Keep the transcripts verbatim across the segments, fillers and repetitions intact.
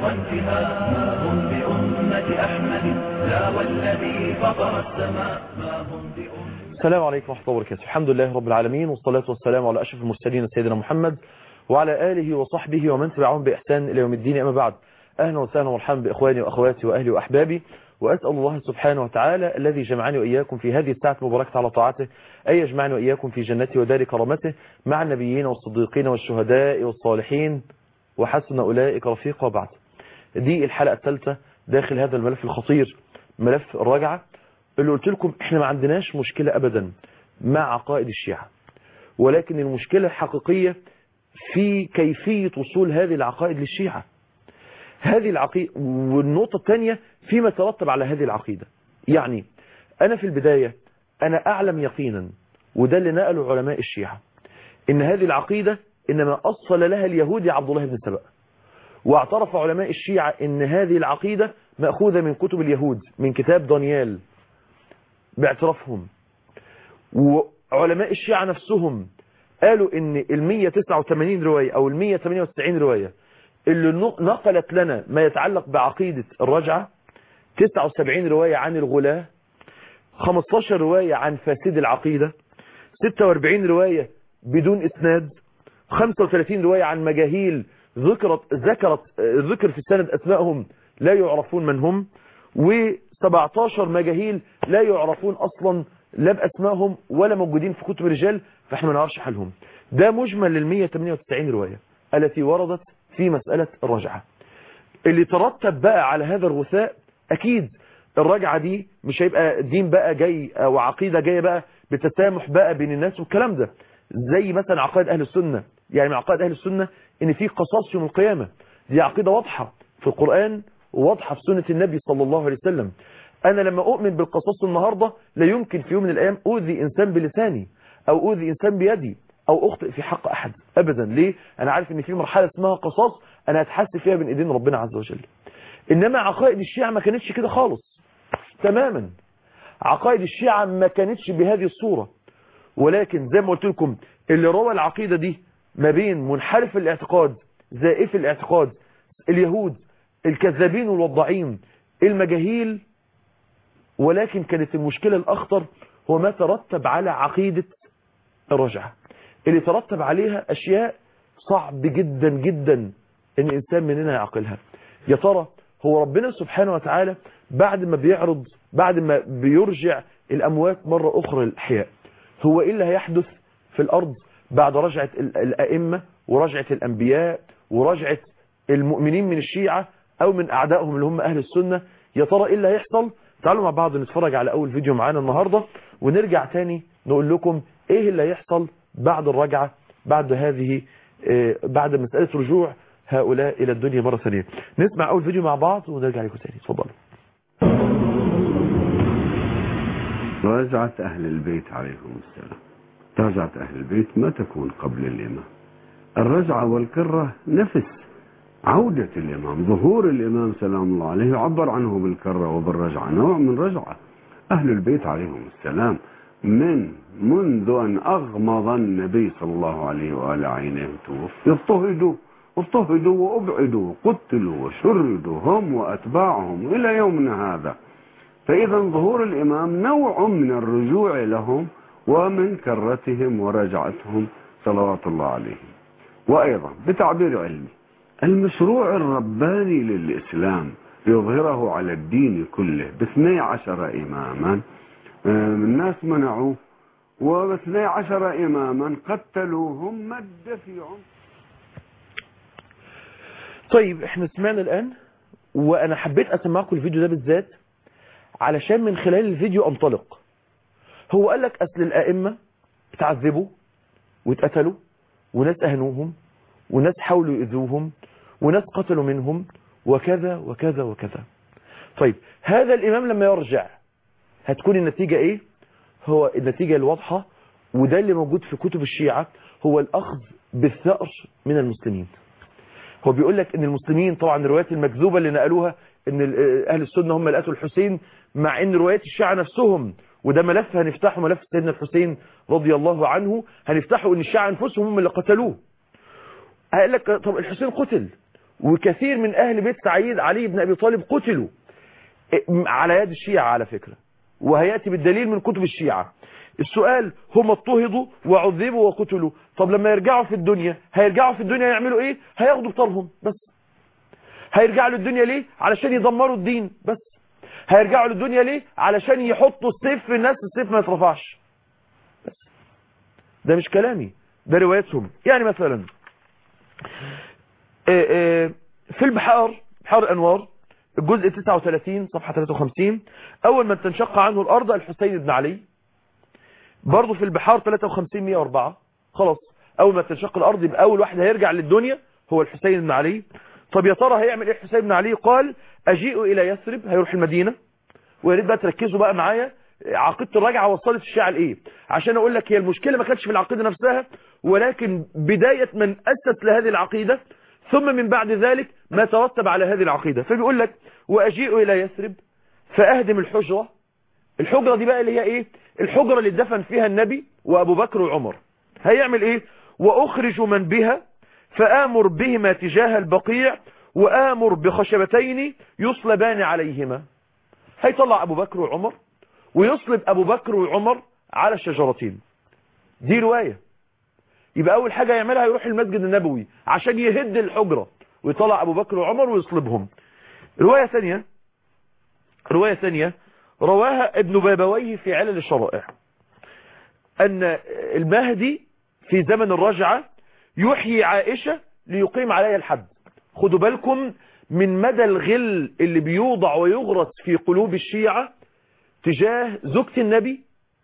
وانتهاء، ما هم بأمة أحمد لا والذي فطر السماء، ما هم بأمة. السلام عليكم ورحمة الله وبركاته. الحمد لله رب العالمين، والصلاة والسلام على أشرف المرسلين سيدنا محمد وعلى آله وصحبه ومن تبعهم بإحسان إلى يوم الدين. أما بعد، أهلا وسهلا ومرحبا بإخواني وأخواتي وأهلي وأحبابي، وأسأل الله سبحانه وتعالى الذي جمعني وإياكم في هذه الساعة المباركة على طاعته أن يجمعني وإياكم في جنته ودار كرامته مع النبيين والصديقين والشهداء والصالحين وحسن أولئك رفيقا. بعد دي الحلقة الثالثة داخل هذا الملف الخطير، ملف الرجعة، اللي قلت لكم احنا ما عندناش مشكلة أبدا مع عقائد الشيعة، ولكن المشكلة الحقيقية في كيفية وصول هذه العقائد للشيعة. هذه العقيدة، والنقطة الثانية فيما ترتب على هذه العقيدة. يعني أنا في البداية أنا أعلم يقينا، وده اللي نقله علماء الشيعة، إن هذه العقيدة إنما أصل لها اليهودي عبد الله بن سبأ، واعترف علماء الشيعة إن هذه العقيدة مأخوذة من كتب اليهود، من كتاب دانيال باعترافهم. وعلماء الشيعة نفسهم قالوا إن المية تسعة وثمانين رواية أو المية ثمانية وتسعين رواية اللي نقلت لنا ما يتعلق بعقيدة الرجعة، تسعة وسبعين رواية عن الغلاة، خمسة عشر رواية عن فاسد العقيدة، ستة وأربعين رواية بدون إسناد، خمسة وثلاثين رواية عن مجاهيل ذكرت ذكرت ذكر في السند أسمائهم لا يعرفون من هم، وسبعة عشر مجاهيل لا يعرفون أصلا لا بأسمائهم ولا موجودين في كتب الرجال، فاحنا ما نعرفش حالهم. ده مجمل للمية ثمانية وتسعين رواية التي وردت في مسألة الرجعة. اللي ترتب بقى على هذا الغثاء، أكيد الرجعة دي مش هيبقى دين بقى جاي أو عقيدة جاية بقى بتسامح بقى بين الناس والكلام ده، زي مثلا عقائد أهل السنة. يعني من عقائد أهل السنة إن في قصاص يوم القيامة، دي عقيدة واضحة في القرآن وواضحة في سنة النبي صلى الله عليه وسلم. أنا لما أؤمن بالقصاص النهاردة لا يمكن في يوم من الأيام أؤذي إنسان بلساني أو أؤذي إنسان بيدي أو أخطئ في حق أحد أبدا. ليه؟ أنا عارف إن في مرحلة اسمها قصاص أنا هتحاسب فيها بين إيدين ربنا عز وجل. إنما عقائد الشيعة ما كانتش كده خالص تماما. عقائد الشيعة ما كانتش بهذه الصورة، ولكن زي ما قلت لكم اللي روى العقيدة دي ما بين منحرف الاعتقاد، زائف الاعتقاد، اليهود، الكذابين والوضاعين، المجاهيل. ولكن كانت المشكلة الأخطر هو ما ترتب على عقيدة الرجعة، اللي ترتب عليها أشياء صعب جدا جدا إن إنسان مننا يعقلها. يا ترى هو ربنا سبحانه وتعالى بعد ما بيعرض، بعد ما بيرجع الأموات مرة أخرى للأحياء، هو إيه اللي هيحدث في الأرض بعد رجعة الأئمة ورجعة الأنبياء ورجعة المؤمنين من الشيعة أو من أعدائهم اللي هم أهل السنة؟ يا ترى إيه اللي هيحصل؟ تعالوا مع بعض نتفرج على أول فيديو معانا النهاردة، ونرجع تاني نقول لكم إيه اللي هيحصل بعد الرجعة، بعد هذه بعد مسألة رجوع هؤلاء إلى الدنيا مرة ثانية. نسمع أول فيديو مع بعض ونرجع لكم تاني. اتفضلوا. رجعة أهل البيت عليهم السلام. رجعة أهل البيت ما تكون قبل الإمام. الرجعة والكرة نفس عودة الإمام، ظهور الإمام سلام الله عليه يعبر عنه بالكرة وبالرجعة، نوع من رجعة. أهل البيت عليهم السلام من منذ أن أغمض النبي صلى الله عليه وآله عينيه توفي اضطهدوا اضطهدوا وأبعدوا، قتلوا وشردوا هم وأتباعهم إلى يومنا هذا. فإذا ظهور الإمام نوع من الرجوع لهم ومن كرتهم ورجعتهم صلوات الله عليهم. وأيضا بتعبير علمي، المشروع الرباني للإسلام يظهره على الدين كله باثني عشر إماما الناس منعوه، وباثني عشر إماما قتلوهم مد في عمر. طيب احنا سمعنا الآن، وأنا حبيت أسمعكم الفيديو ده بالذات علشان من خلال الفيديو أنطلق. هو قال لك أصل الأئمة اتعذبوا واتقتلوا، وناس أهنوهم، وناس حاولوا يؤذوهم، وناس قتلوا منهم، وكذا وكذا وكذا. طيب هذا الإمام لما يرجع هتكون النتيجة إيه؟ هو النتيجة الواضحة، وده اللي موجود في كتب الشيعة، هو الأخذ بالثأر من المسلمين. هو بيقول لك ان المسلمين، طبعا الروايات المكذوبة اللي نقلوها ان اهل السنة هم اللي قتلوا الحسين، مع ان روايات الشيعة نفسهم، وده ملف هنفتحه، ملف سيدنا الحسين رضي الله عنه، هنفتحه ان الشيعة انفسهم هم اللي قتلوه. قال لك طب الحسين قتل وكثير من أهل بيت سعيد علي بن أبي طالب قتلوا على يد الشيعة على فكرة، وهيأتي بالدليل من كتب الشيعة. السؤال، هم اضطهدوا وعذبوا وقتلوا، طب لما يرجعوا في الدنيا هيرجعوا في الدنيا يعملوا ايه؟ هياخدوا بطالهم بس. هيرجعوا للدنيا ليه؟ علشان يدمروا الدين بس. هيرجعوا للدنيا ليه؟ علشان يحطوا السيف في الناس السيف ما يترفعش بس. ده مش كلامي، ده روايتهم. يعني مثلا في البحار، بحار الأنوار الجزء تسعة وثلاثين صفحة ثلاثة وخمسين، أول من تنشق عنه الأرض الحسين بن علي. برضه في البحار ثلاثة وخمسين مئة وأربعة، خلاص أول ما تنشق الأرض يبقى أول واحد هيرجع للدنيا هو الحسين بن علي. طب يا ترى هيعمل إيه الحسين بن علي؟ قال أجيء إلى يثرب، هيروح المدينة. ويا ريت بقى تركزوا بقى معايا عقيدة الرجعة وصلت الشيعة لإيه، عشان أقول لك هي المشكلة ما كانتش في العقيدة نفسها، ولكن بداية من أسس لهذه العقيدة ثم من بعد ذلك ما ترتب على هذه العقيدة. فبيقول لك وأجيء إلى يثرب فأهدم الحجرة. الحجرة دي بقى اللي هي إيه؟ الحجرة اللي دفن فيها النبي وأبو بكر وعمر. هيعمل إيه؟ وأخرج من بها فآمر بهما تجاه البقيع وآمر بخشبتين يصلبان عليهما. هيطلع أبو بكر وعمر ويصلب أبو بكر وعمر على الشجرتين. دي رواية. يبقى أول حاجة يعملها يروح المسجد النبوي عشان يهد الحجرة ويطلع أبو بكر وعمر ويصلبهم. رواية ثانية رواية ثانية رواها ابن بابويه في علل الشرائع أن المهدي في زمن الرجعة يحيي عائشة ليقيم عليها الحد. خدوا بالكم من مدى الغل اللي بيوضع ويغرس في قلوب الشيعة تجاه زوجة النبي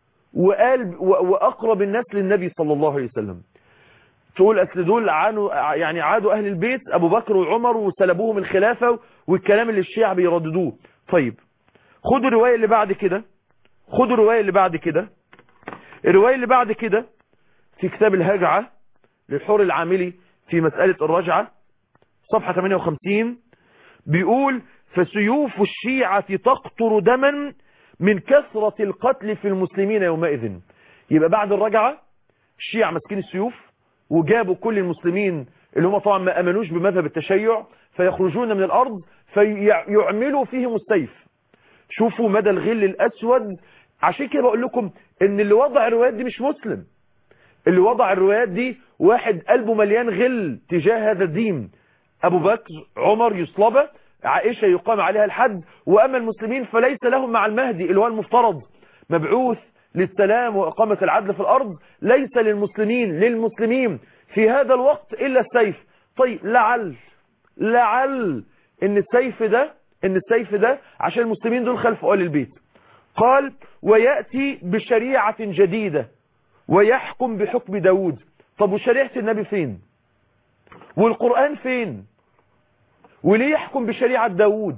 وقال وأقرب الناس للنبي صلى الله عليه وسلم. تقول أصل دول عانوا يعني عادوا أهل البيت أبو بكر وعمر وسلبوهم الخلافة والكلام اللي الشيعة بيرددوه. طيب خدوا الرواية اللي بعد كده، خدوا الرواية اللي بعد كده الرواية اللي بعد كده في كتاب الهجعة للحور العاملي في مسألة الرجعة صفحة ثمانية وخمسين، بيقول فسيوف الشيعة تقطر دما من كثرة القتل في المسلمين يومئذ. يبقى بعد الرجعة الشيعة مسكين السيوف وجابوا كل المسلمين اللي هم طبعا ما أمنوش بمذهب التشيع فيخرجون من الأرض فيعملوا فيهم السيف. شوفوا مدى الغل الأسود. عشان كده بقول لكم ان اللي وضع الروايات دي مش مسلم، اللي وضع الروايات دي واحد قلبه مليان غل تجاه هذا الدين. أبو بكر عمر يصلبه، عائشة يقام عليها الحد، وأما المسلمين فليس لهم مع المهدي اللي هو المفترض مبعوث للسلام وإقامة العدل في الأرض، ليس للمسلمين للمسلمين في هذا الوقت إلا السيف. طيب لعل لعل إن السيف ده إن السيف ده عشان المسلمين دول خلف آل البيت. قال ويأتي بشريعة جديدة ويحكم بحكم داود. طب وشريعة النبي فين؟ والقرآن فين؟ وليه يحكم بشريعة داود؟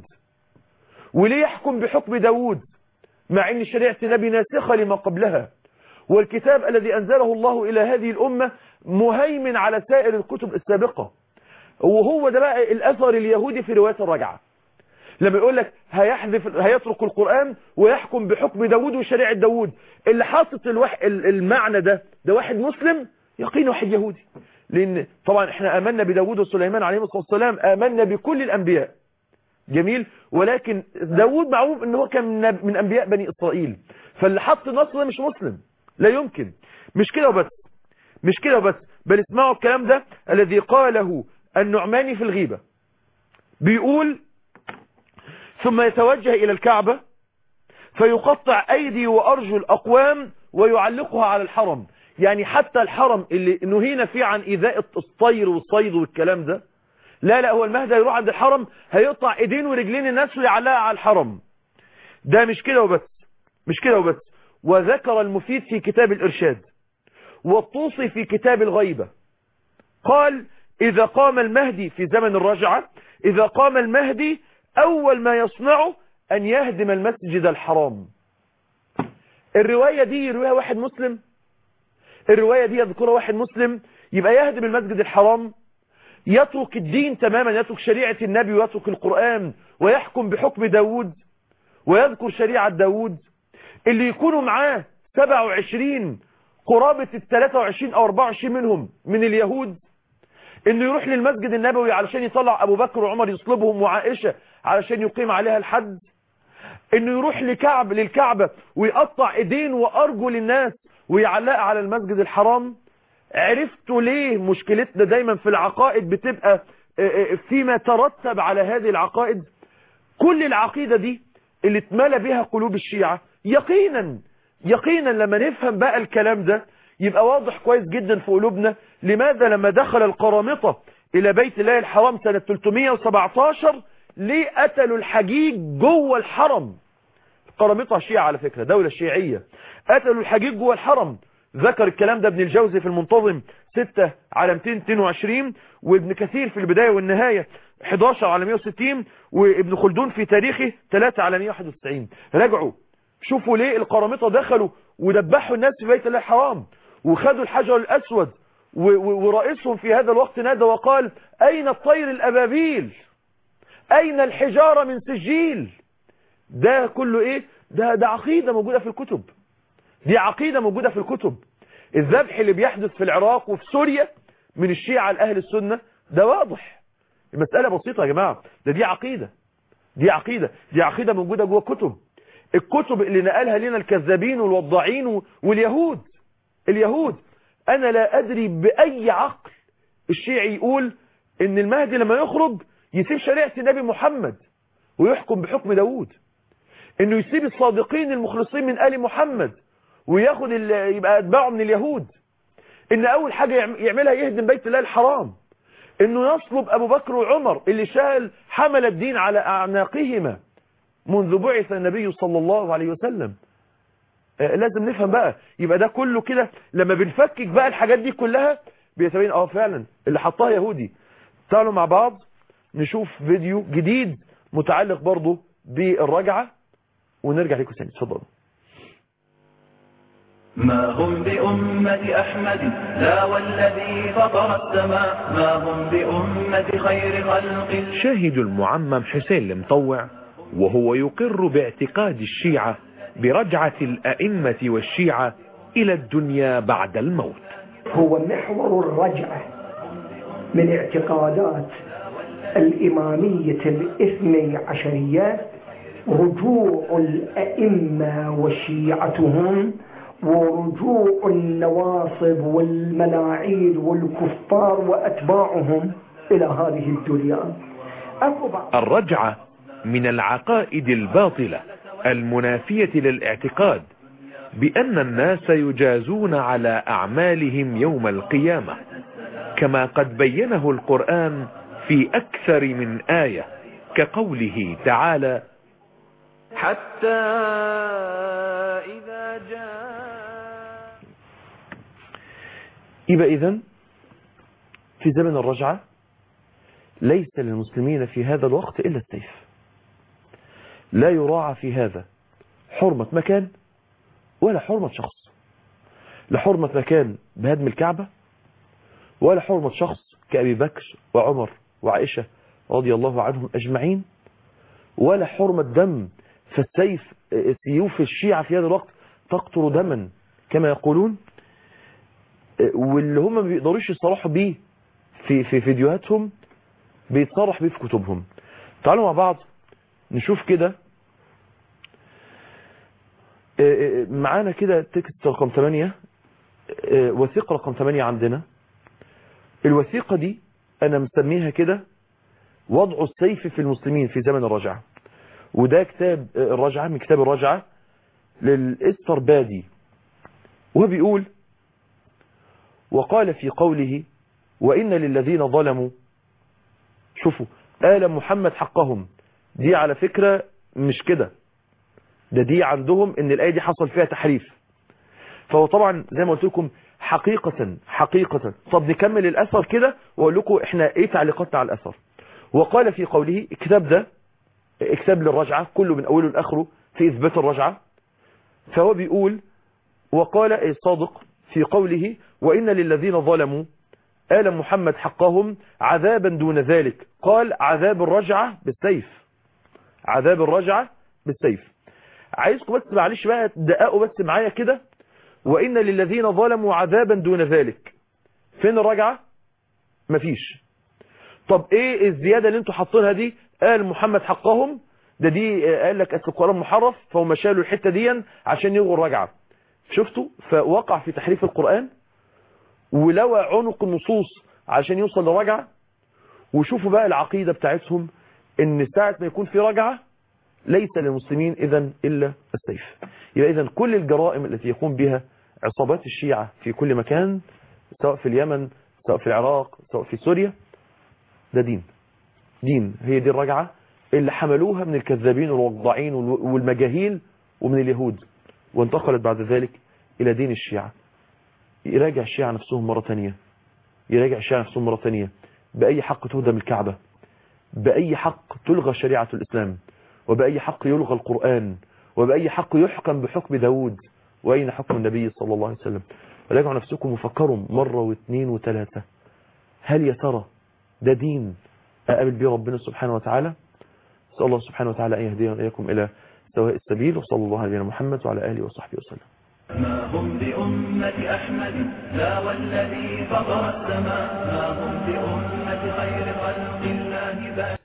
وليه يحكم بحكم داود مع ان شريعة النبي ناسخة لما قبلها، والكتاب الذي أنزله الله إلى هذه الأمة مهيمن على سائر الكتب السابقة؟ وهو ده بقى الأثر اليهودي في رواية الرجعة لما يقول لك هيحذف هيترك القرآن ويحكم بحكم داود وشريعة داود. اللي حاطط الوح... المعنى ده ده واحد مسلم يقين واحد يهودي، لأن طبعا احنا آمنا بداود وسليمان عليهم الصلاة والسلام، آمنا بكل الأنبياء جميل، ولكن داود معروف ان هو كان من أنبياء بني إسرائيل، فاللي حط النص ده مش مسلم لا يمكن. مش كده وبس مش كده وبس بل اسمعوا الكلام ده الذي قاله النعماني في الغيبة. بيقول ثم يتوجه إلى الكعبة فيقطع أيدي وأرجل أقوام ويعلقها على الحرم. يعني حتى الحرم اللي نهينا فيه عن إيذاء الطير والصيد والكلام ده، لا لا هو المهدي يروح عند الحرم هيقطع ايدين ورجلين الناس ويعلقها على الحرم. ده مش كده وبس مش كده وبس وذكر المفيد في كتاب الإرشاد والطوسي في كتاب الغيبة قال إذا قام المهدي في زمن الرجعة إذا قام المهدي أول ما يصنعه أن يهدم المسجد الحرام. الرواية دي يرويها واحد مسلم، الرواية دي يذكرها واحد مسلم، يبقى يهدم المسجد الحرام، يترك الدين تماما، يترك شريعة النبي ويترك القرآن ويحكم بحكم داود ويذكر شريعة داود اللي يكونوا معاه سبعة وعشرين قرابة الثلاثة وعشرين أو أربعة وعشرين منهم من اليهود، انه يروح للمسجد النبوي علشان يطلع ابو بكر وعمر يصلبهم وعائشة علشان يقيم عليها الحد، انه يروح لكعب للكعبة ويقطع ايدين وارجل الناس ويعلقها على المسجد الحرام. عرفتوا ليه مشكلتنا دايما في العقائد بتبقى فيما ترتب على هذه العقائد؟ كل العقيدة دي اللي اتملى بها قلوب الشيعة يقينا يقينا لما نفهم بقى الكلام ده يبقى واضح كويس جدا في قلوبنا لماذا لما دخل القرامطة الى بيت الله الحرام سنة ثلاثمائة وسبعتاشر ليه قتلوا الحجيج جوه الحرم. القرامطة شيعة على فكرة، دولة شيعية، قتلوا الحجيج جوه الحرم. ذكر الكلام ده ابن الجوزي في المنتظم ستة على مئتين واثنين وعشرين، وابن كثير في البداية والنهاية احد عشر على مئة وستين، وابن خلدون في تاريخه ثلاثة على مئة وواحد وتسعين. راجعوا شوفوا ليه القرامطة دخلوا ودبحوا الناس في بيت الله الحرام وخدوا الحجر الأسود، ورئيسهم في هذا الوقت نادى وقال أين الطير الأبابيل، أين الحجارة من سجيل. ده كله إيه؟ ده, ده عقيدة موجودة في الكتب، دي عقيدة موجودة في الكتب. الذبح اللي بيحدث في العراق وفي سوريا من الشيعة لأهل السنة ده واضح. المسألة بسيطة يا جماعة، ده دي عقيدة دي عقيدة دي عقيدة موجودة جوه كتب. الكتب اللي نقلها لنا الكذابين والوضاعين واليهود اليهود أنا لا أدري بأي عقل الشيعي يقول إن المهدي لما يخرج يسيب شريعة النبي محمد ويحكم بحكم داود، إنه يسيب الصادقين المخلصين من آل محمد وياخد يبقى أتباعه من اليهود، إن أول حاجة يعملها يهدم بيت الله الحرام، إنه يصلب أبو بكر وعمر اللي شال حمل الدين على أعناقهما منذ بعث النبي صلى الله عليه وسلم. آه لازم نفهم بقى، يبقى ده كله كده لما بنفكك بقى الحاجات دي كلها بيتبين اه فعلا اللي حطها يهودي. تعالوا مع بعض نشوف فيديو جديد متعلق برضه بالرجعة ونرجع لكم ثاني. اتفضلوا. ما هم بأمة أحمد لا والذي فطر السماء، ما هم بأمة خير خلق. شاهد المعمم حسين المطوع وهو يقر باعتقاد الشيعة برجعة الأئمة والشيعة إلى الدنيا بعد الموت. هو محور الرجعة من اعتقادات الإمامية الاثني عشرية رجوع الأئمة وشيعتهم ورجوع النواصب والملاعين والكفار وأتباعهم إلى هذه الدنيا. الرجعة من العقائد الباطلة المنافية للاعتقاد بأن الناس يجازون على أعمالهم يوم القيامة، كما قد بينه القرآن في أكثر من آية كقوله تعالى: حتى إذا جاء. يبقى إذن في زمن الرجعة ليس للمسلمين في هذا الوقت إلا السيف. لا يراعى في هذا حرمة مكان ولا حرمة شخص، لا حرمة مكان بهدم الكعبة ولا حرمة شخص كأبي بكر وعمر وعائشة رضي الله عنهم أجمعين، ولا حرمة دم. فالسيف سيوف الشيعة في هذا الوقت تقطر دما كما يقولون، واللي هم ما بيقدروش يصرحوا بيه في في فيديوهاتهم بيتصرح بيه في كتبهم. تعالوا مع بعض نشوف كده معانا كده تكست رقم ثمانية، وثيقة رقم ثمانية عندنا. الوثيقة دي أنا مسميها كده وضع السيف في المسلمين في زمن الرجعة، وده كتاب الرجعة من كتاب الرجعة للإستربادي، وهو بيقول: وقال في قوله: وإن للذين ظلموا، شوفوا آل محمد حقهم، دي على فكرة مش كده، ده دي عندهم ان الآية دي حصل فيها تحريف. فهو طبعا زي ما قلت لكم حقيقة حقيقة. طب نكمل الأثر كده واقول لكم احنا ايه تعليقاتنا على الأثر. وقال في قوله، الكتاب ده كتاب للرجعة كله من أوله لآخره في إثبات الرجعة. فهو بيقول: وقال الصادق في قوله: وإن للذين ظلموا آل محمد حقهم عذابا دون ذلك. قال عذاب الرجعة بالسيف، عذاب الرجعة بالسيف. عايزكم بس معلش بقى تدققوا بس معايا كده. وإن للذين ظلموا عذابا دون ذلك، فين الرجعة؟ مفيش. طب ايه الزيادة اللي انتوا حاطينها دي؟ قال محمد حقهم ده، دي قال لك اصل القرآن محرف فهم شالوا الحتة دي عشان يلغوا الرجعة. شفتوا؟ فوقع في تحريف القرآن ولوى عنق النصوص عشان يوصل لرجعة. وشوفوا بقى العقيدة بتاعتهم ان ساعة ما يكون في رجعة ليس للمسلمين اذا الا السيف. يبقى اذا كل الجرائم التي يقوم بها عصابات الشيعة في كل مكان، سواء في اليمن سواء في العراق سواء في سوريا، ده دين. دين هي دي الرجعة اللي حملوها من الكذابين والوضاعين والمجاهيل ومن اليهود، وانتقلت بعد ذلك الى دين الشيعة. يراجع الشيعة نفسهم مرة تانية، يراجع الشيعة نفسهم مرة تانية. بأي حق تهدم الكعبة؟ بأي حق تلغى شريعة الإسلام؟ وبأي حق يلغى القرآن؟ وبأي حق يحكم بحكم داود؟ وأين حكم النبي صلى الله عليه وسلم؟ راجعوا نفسكم وفكروا مرة واثنين وثلاثة، هل يا ترى ده دين أقابل به ربنا سبحانه وتعالى؟ أسأل الله سبحانه وتعالى أن يهدينا وإياكم إلى سواء السبيل، وصلى الله على نبينا محمد وعلى آله وصحبه وسلم. ما هم بأمة أحمد لا والذي فطر السماء، ما هم بأمة خير خلق الله بل